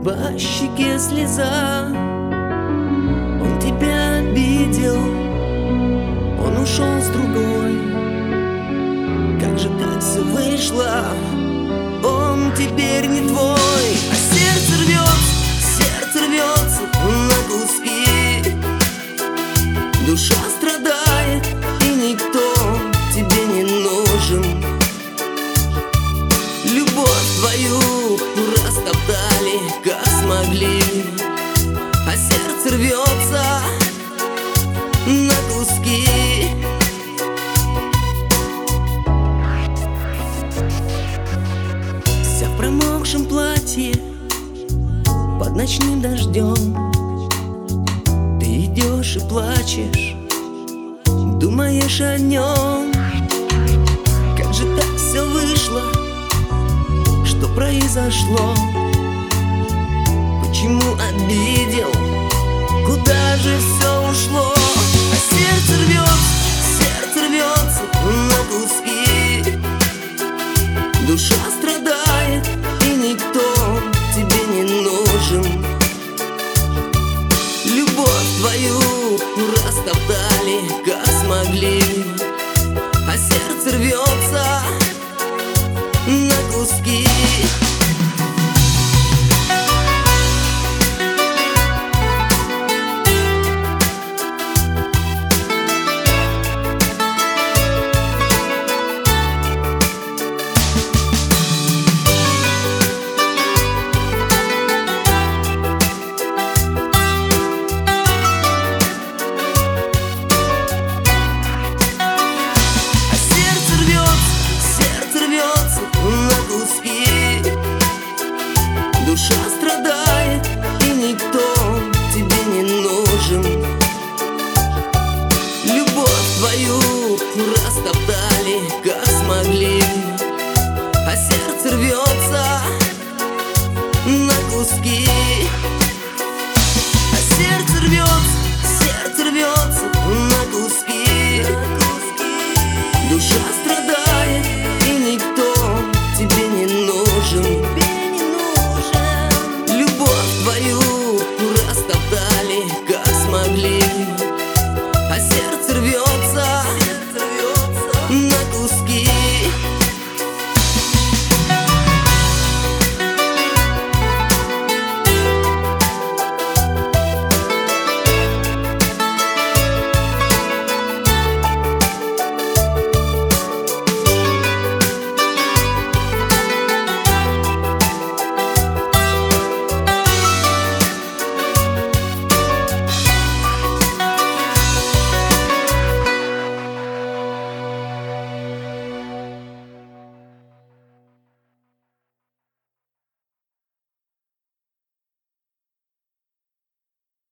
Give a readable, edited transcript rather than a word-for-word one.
по щеке слеза. Он тебя обидел, он ушел с другой. Как же так все вышло, он теперь не твой. А сердце рвется на куски. Душа страдает, и никто тебе не нужен. Любовь твою растоптали, как смогли. А сердце рвется на куски. Вся в промокшем платье под ночным дождем. Ты идешь и плачешь, думаешь о нем. Как же так все вышло, что произошло? Почему обидел? Куда же все ушло? А сердце рвется на куски. Душа страдает, и никто тебе не нужен. Любовь твою растоптали, как смогли. А сердце рвется на куски. Душа страдает, и никто тебе не нужен. Любовь твою растоптали, как смогли. А сердце рвется на куски. А сердце рвется на куски. Душа страдает, и никто тебе не нужен.